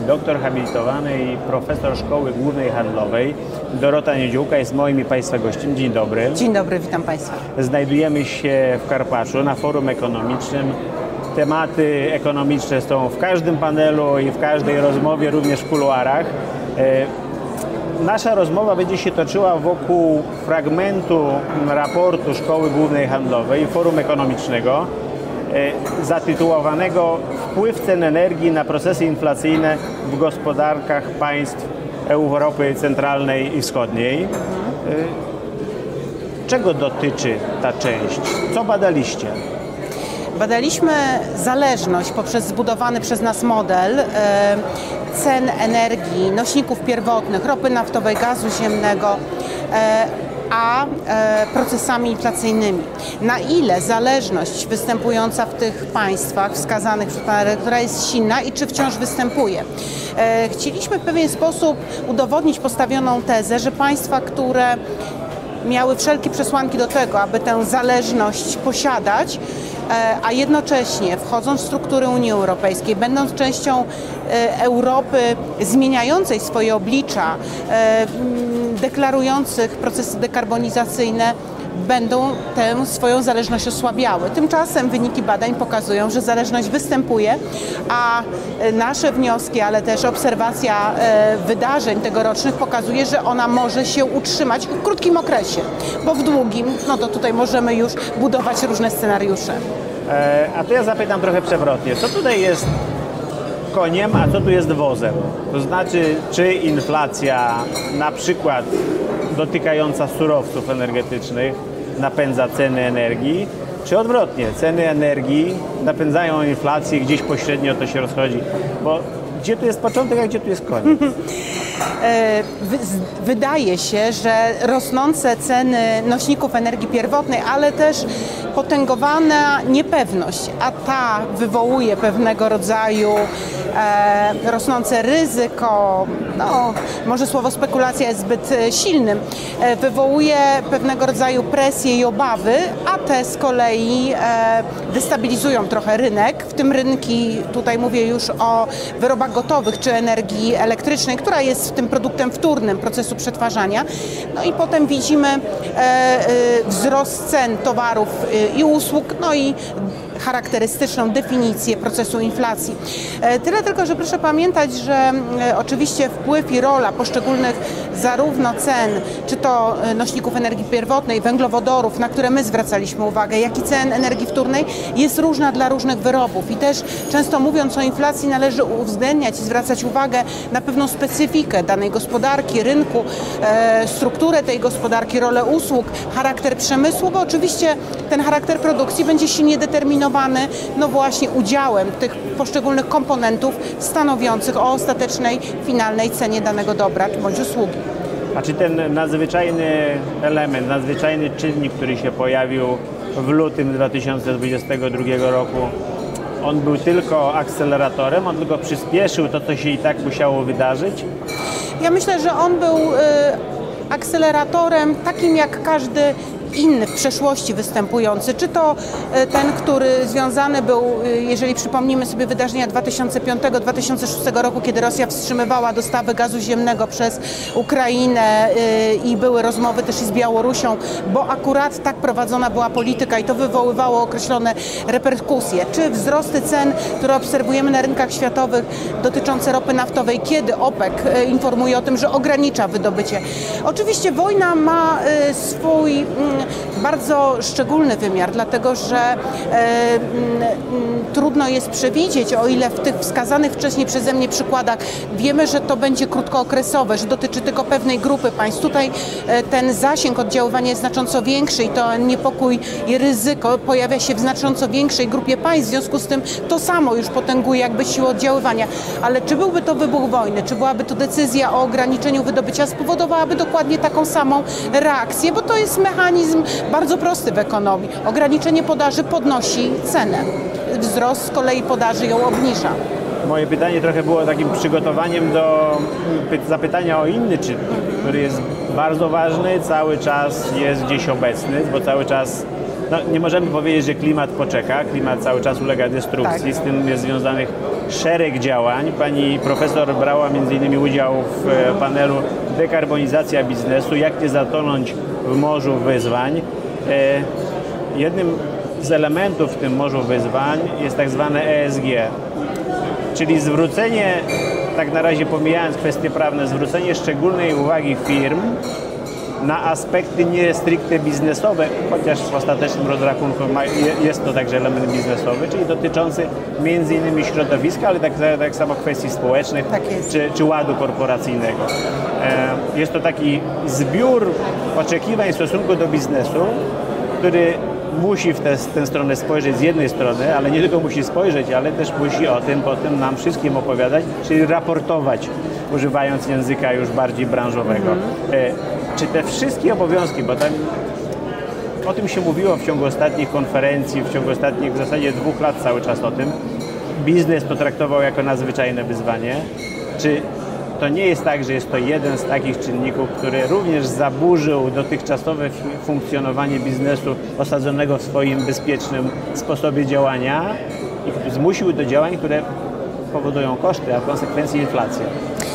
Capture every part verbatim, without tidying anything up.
doktor habilitowany i profesor Szkoły Głównej Handlowej. Dorota Niedziółka jest moim i Państwa gościem. Dzień dobry. Dzień dobry, witam Państwa. Znajdujemy się w Karpaczu na forum ekonomicznym. Tematy ekonomiczne są w każdym panelu i w każdej rozmowie, również w kuluarach. Nasza rozmowa będzie się toczyła wokół fragmentu raportu Szkoły Głównej Handlowej, Forum Ekonomicznego, zatytułowanego Wpływ cen energii na procesy inflacyjne w gospodarkach państw Europy Centralnej i Wschodniej. Czego dotyczy ta część? Co badaliście? Badaliśmy zależność poprzez zbudowany przez nas model e, cen energii, nośników pierwotnych, ropy naftowej, gazu ziemnego, e, a e, procesami inflacyjnymi. Na ile zależność występująca w tych państwach wskazanych przez pana redaktora jest silna i czy wciąż występuje. E, chcieliśmy w pewien sposób udowodnić postawioną tezę, że państwa, które miały wszelkie przesłanki do tego, aby tę zależność posiadać, a jednocześnie wchodząc w struktury Unii Europejskiej, będąc częścią Europy zmieniającej swoje oblicza, deklarujących procesy dekarbonizacyjne, będą tę swoją zależność osłabiały. Tymczasem wyniki badań pokazują, że zależność występuje, a nasze wnioski, ale też obserwacja wydarzeń tegorocznych pokazuje, że ona może się utrzymać w krótkim okresie, bo w długim, no to tutaj możemy już budować różne scenariusze. E, a to ja zapytam trochę przewrotnie. Co tutaj jest koniem, a co tu jest wozem? To znaczy, czy inflacja na przykład dotykająca surowców energetycznych napędza ceny energii, czy odwrotnie, ceny energii napędzają inflację, gdzieś pośrednio to się rozchodzi, bo gdzie tu jest początek, a gdzie tu jest koniec? Wydaje się, że rosnące ceny nośników energii pierwotnej, ale też potęgowana niepewność, a ta wywołuje pewnego rodzaju e, rosnące ryzyko, no może słowo spekulacja jest zbyt silnym, e, wywołuje pewnego rodzaju presje i obawy, a te z kolei e, destabilizują trochę rynek, w tym rynki, tutaj mówię już o wyrobach gotowych czy energii elektrycznej, która jest tym produktem wtórnym procesu przetwarzania. No i potem widzimy e, e, wzrost cen towarów e, i usług, no i charakterystyczną definicję procesu inflacji. E, tyle tylko, że proszę pamiętać, że e, oczywiście wpływ i rola poszczególnych zarówno cen, czy to nośników energii pierwotnej, węglowodorów, na które my zwracaliśmy uwagę, jak i cen energii wtórnej jest różna dla różnych wyrobów i też często mówiąc o inflacji należy uwzględniać i zwracać uwagę na pewną specyfikę danej gospodarki, rynku, e, strukturę tej gospodarki, rolę usług, charakter przemysłu, bo oczywiście ten charakter produkcji będzie silnie determinowany no właśnie udziałem tych poszczególnych komponentów stanowiących o ostatecznej, finalnej cenie danego dobra bądź usługi. A czy ten nadzwyczajny element, nadzwyczajny czynnik, który się pojawił w lutym dwa tysiące dwudziestego drugiego roku, on był tylko akceleratorem, on tylko przyspieszył to, co się i tak musiało wydarzyć? Ja myślę, że on był y, akceleratorem takim jak każdy inny w przeszłości występujący, czy to ten, który związany był, jeżeli przypomnimy sobie wydarzenia dwa tysiące piątego do dwa tysiące szóstego roku, kiedy Rosja wstrzymywała dostawy gazu ziemnego przez Ukrainę i były rozmowy też i z Białorusią, bo akurat tak prowadzona była polityka i to wywoływało określone reperkusje, czy wzrosty cen, które obserwujemy na rynkach światowych dotyczące ropy naftowej, kiedy OPEC informuje o tym, że ogranicza wydobycie. Oczywiście wojna ma swój bardzo szczególny wymiar, dlatego że e, m, trudno jest przewidzieć, o ile w tych wskazanych wcześniej przeze mnie przykładach wiemy, że to będzie krótkookresowe, że dotyczy tylko pewnej grupy państw. Tutaj e, ten zasięg oddziaływania jest znacząco większy i to niepokój i ryzyko pojawia się w znacząco większej grupie państw, w związku z tym to samo już potęguje jakby siłę oddziaływania. Ale czy byłby to wybuch wojny, czy byłaby to decyzja o ograniczeniu wydobycia, spowodowałaby dokładnie taką samą reakcję, bo to jest mechanizm bardzo prosty w ekonomii. Ograniczenie podaży podnosi cenę. Wzrost z kolei podaży ją obniża. Moje pytanie trochę było takim przygotowaniem do zapytania o inny czynnik, który jest bardzo ważny, cały czas jest gdzieś obecny, bo cały czas No, nie możemy powiedzieć, że klimat poczeka, klimat cały czas ulega destrukcji, Tak. z tym jest związanych szereg działań. Pani profesor brała między innymi udział w e, panelu Dekarbonizacja biznesu, jak nie zatonąć w morzu wyzwań. E, jednym z elementów w tym morzu wyzwań jest tak zwane E S G, czyli zwrócenie, tak na razie pomijając kwestie prawne, zwrócenie szczególnej uwagi firm na aspekty nie stricte biznesowe, chociaż w ostatecznym rozrachunku ma, jest to także element biznesowy, czyli dotyczący między innymi środowiska, ale tak, tak samo kwestii społecznych Tak jest. czy, czy ładu korporacyjnego. E, jest to taki zbiór oczekiwań w stosunku do biznesu, który musi w tę, tę stronę spojrzeć z jednej strony, ale nie tylko musi spojrzeć, ale też musi o tym potem nam wszystkim opowiadać, czyli raportować, używając języka już bardziej branżowego. Mm-hmm. E, czy te wszystkie obowiązki, bo tam o tym się mówiło w ciągu ostatnich konferencji, w ciągu ostatnich w zasadzie dwóch lat cały czas o tym, biznes to traktował jako nadzwyczajne wyzwanie, czy to nie jest tak, że jest to jeden z takich czynników, który również zaburzył dotychczasowe funkcjonowanie biznesu osadzonego w swoim bezpiecznym sposobie działania i zmusił do działań, które powodują koszty, a w konsekwencji inflację?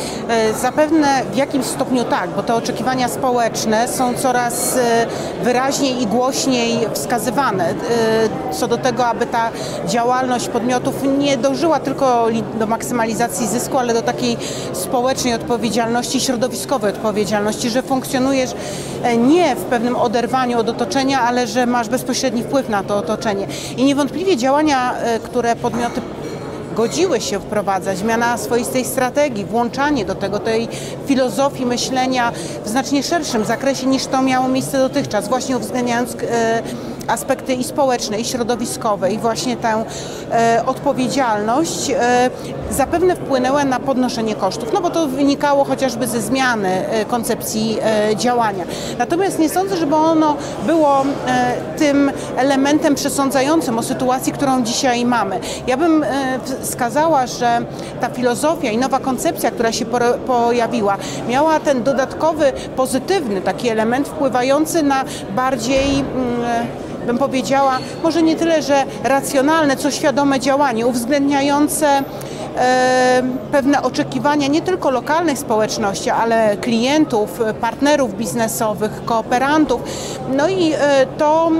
Zapewne w jakimś stopniu tak, bo te oczekiwania społeczne są coraz wyraźniej i głośniej wskazywane co do tego, aby ta działalność podmiotów nie dążyła tylko do maksymalizacji zysku, ale do takiej społecznej odpowiedzialności, środowiskowej odpowiedzialności, że funkcjonujesz nie w pewnym oderwaniu od otoczenia, ale że masz bezpośredni wpływ na to otoczenie. I niewątpliwie działania, które podmioty godziły się wprowadzać, zmiana swoistej strategii, włączanie do tego tej filozofii myślenia w znacznie szerszym zakresie niż to miało miejsce dotychczas, właśnie uwzględniając e, aspekty i społeczne, i środowiskowe, i właśnie tę e, odpowiedzialność e, zapewne wpłynęły na podnoszenie kosztów, no bo to wynikało chociażby ze zmiany e, koncepcji e, działania. Natomiast nie sądzę, żeby ono było e, tym elementem przesądzającym o sytuacji, którą dzisiaj mamy. Ja bym e, wskazała, że ta filozofia i nowa koncepcja, która się pojawiła, miała ten dodatkowy, pozytywny taki element wpływający na bardziej, bym powiedziała, może nie tyle, że racjonalne, co świadome działanie, uwzględniające e, pewne oczekiwania nie tylko lokalnych społeczności, ale klientów, partnerów biznesowych, kooperantów. No i e, to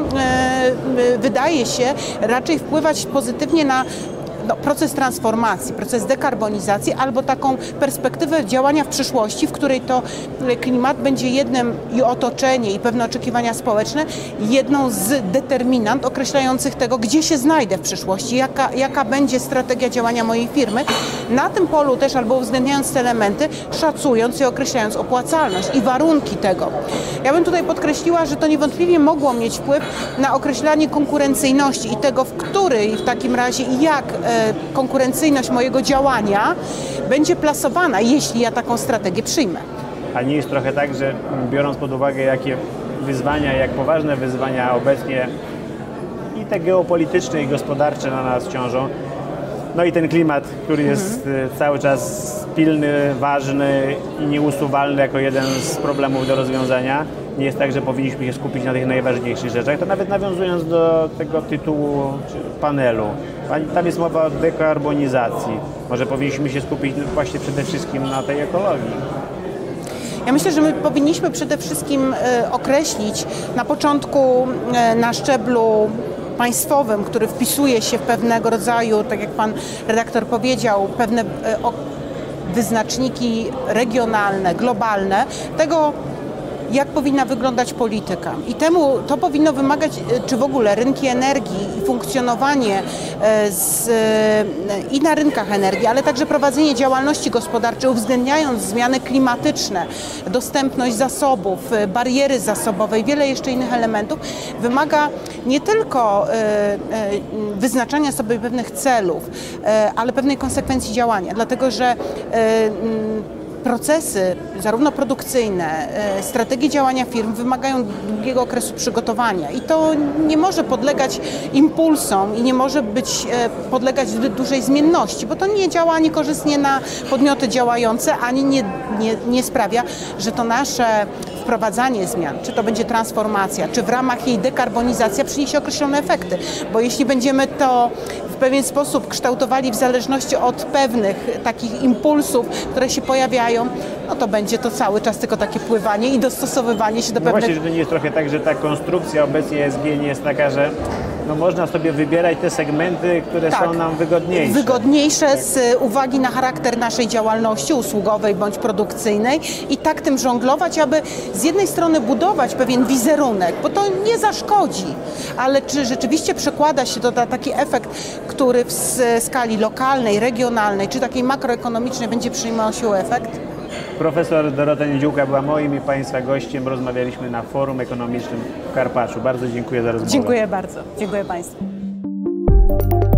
e, wydaje się raczej wpływać pozytywnie na No, proces transformacji, proces dekarbonizacji albo taką perspektywę działania w przyszłości, w której to klimat będzie jednym i otoczenie i pewne oczekiwania społeczne jedną z determinant określających tego, gdzie się znajdę w przyszłości, jaka, jaka będzie strategia działania mojej firmy. Na tym polu też albo uwzględniając te elementy, szacując i określając opłacalność i warunki tego. Ja bym tutaj podkreśliła, że to niewątpliwie mogło mieć wpływ na określanie konkurencyjności i tego, w której w takim razie i jak konkurencyjność mojego działania będzie plasowana, jeśli ja taką strategię przyjmę. A nie jest trochę tak, że biorąc pod uwagę, jakie wyzwania, jak poważne wyzwania obecnie i te geopolityczne i gospodarcze na nas ciążą, no i ten klimat, który jest mhm. cały czas pilny, ważny i nieusuwalny jako jeden z problemów do rozwiązania, nie jest tak, że powinniśmy się skupić na tych najważniejszych rzeczach. To nawet nawiązując do tego tytułu panelu, tam jest mowa o dekarbonizacji. Może powinniśmy się skupić właśnie przede wszystkim na tej ekologii. Ja myślę, że my powinniśmy przede wszystkim określić na początku na szczeblu państwowym, który wpisuje się w pewnego rodzaju, tak jak pan redaktor powiedział, pewne wyznaczniki regionalne, globalne, tego, jak powinna wyglądać polityka. I temu to powinno wymagać, czy w ogóle rynki energii i funkcjonowanie z, i na rynkach energii, ale także prowadzenie działalności gospodarczej, uwzględniając zmiany klimatyczne, dostępność zasobów, bariery zasobowe i wiele jeszcze innych elementów, wymaga nie tylko wyznaczania sobie pewnych celów, ale pewnej konsekwencji działania, dlatego że procesy, zarówno produkcyjne, strategie działania firm wymagają długiego okresu przygotowania i to nie może podlegać impulsom i nie może być, podlegać zbyt dużej zmienności, bo to nie działa ani korzystnie na podmioty działające, ani nie, nie, nie sprawia, że to nasze wprowadzanie zmian, czy to będzie transformacja, czy w ramach jej dekarbonizacja przyniesie określone efekty. Bo jeśli będziemy to w pewien sposób kształtowali w zależności od pewnych takich impulsów, które się pojawiają, no to będzie to cały czas tylko takie pływanie i dostosowywanie się do No pewnych... właśnie, że to nie jest trochę tak, że ta konstrukcja obecnie E S G nie jest taka, że no można sobie wybierać te segmenty, które Tak. są nam wygodniejsze. Wygodniejsze z uwagi na charakter naszej działalności usługowej bądź produkcyjnej i tak tym żonglować, aby z jednej strony budować pewien wizerunek, bo to nie zaszkodzi, ale czy rzeczywiście przekłada się to na taki efekt, który w skali lokalnej, regionalnej czy takiej makroekonomicznej będzie przynosił efekt? Profesor Dorota Niedziółka była moim i Państwa gościem. Rozmawialiśmy na Forum Ekonomicznym w Karpaczu. Bardzo dziękuję za rozmowę. Dziękuję bardzo. Dziękuję Państwu.